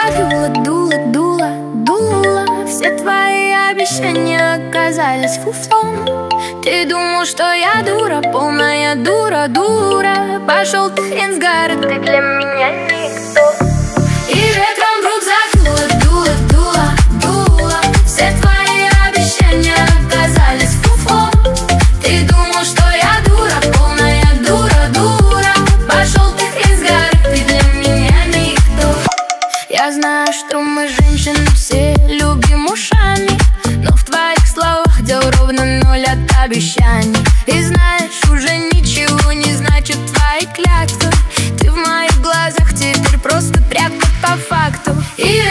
я дула. Все твои обещания оказались фуфлом. Ты думал, что я дура, полная дура. Пошел ты хрен с горы, ты для меня никто. И ветром вдруг задуло. Все твои обещания оказались фуфлом. Ты думал, что я дура, полная дура. Пошел ты хрен с горы, ты для меня никто. Я знаю, что мы женщины все любим ушами, но в твоих словах дел ровно 0 от обещаний. И знаешь, уже ничего не значит твои клятвы. Ты в моих глазах теперь просто тряпка по факту. И